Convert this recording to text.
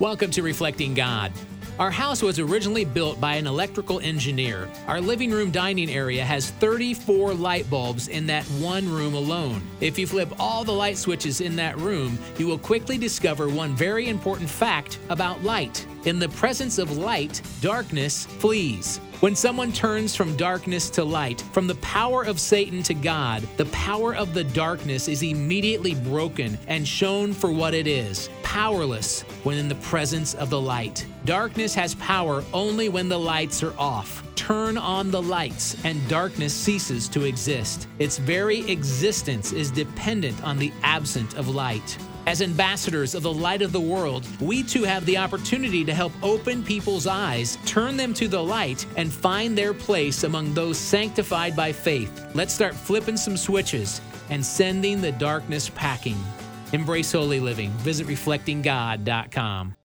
Welcome to Reflecting God. Our house was originally built by an electrical engineer. Our living room dining area has 34 light bulbs in that one room alone. If you flip all the light switches in that room, you will quickly discover one very important fact about light. In the presence of light, darkness flees. When someone turns from darkness to light, from the power of Satan to God, the power of the darkness is immediately broken and shown for what it is, powerless when in the presence of the light. Darkness has power only when the lights are off. Turn on the lights and darkness ceases to exist. Its very existence is dependent on the absence of light. As ambassadors of the light of the world, we too have the opportunity to help open people's eyes, turn them to the light, and find their place among those sanctified by faith. Let's start flipping some switches and sending the darkness packing. Embrace holy living. Visit reflectinggod.com.